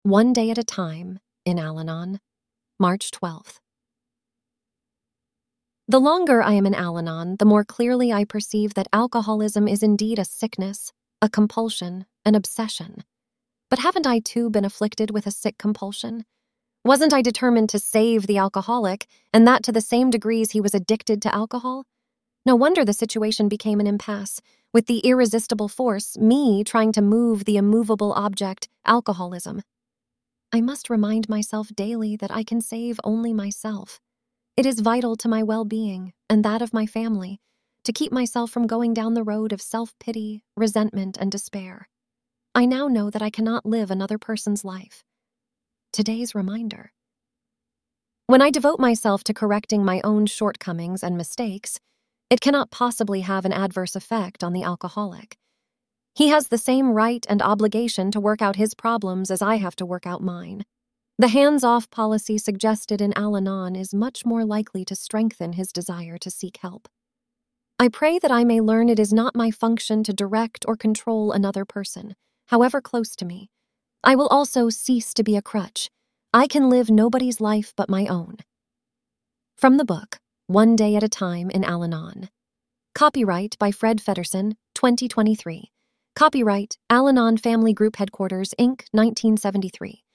One Day at a Time in Al-Anon, March 12th. The longer I am in Al-Anon, the more clearly I perceive that alcoholism is indeed a sickness, a compulsion, an obsession. But haven't I too been afflicted with a sick compulsion? Wasn't I determined to save the alcoholic, and that to the same degrees he was addicted to alcohol? No wonder the situation became an impasse, with the irresistible force, me trying to move the immovable object, alcoholism. I must remind myself daily that I can save only myself. It is vital to my well-being, and that of my family, to keep myself from going down the road of self-pity, resentment, and despair. I now know that I cannot live another person's life. Today's reminder. When I devote myself to correcting my own shortcomings and mistakes, it cannot possibly have an adverse effect on the alcoholic. He has the same right and obligation to work out his problems as I have to work out mine. The hands-off policy suggested in Al-Anon is much more likely to strengthen his desire to seek help. I pray that I may learn it is not my function to direct or control another person, however close to me. I will also cease to be a crutch. I can live nobody's life but my own. From the book, One Day at a Time in Al-Anon. Copyright by Fred Feddersen, 2023. Copyright, Al-Anon Family Group Headquarters, Inc., 1973.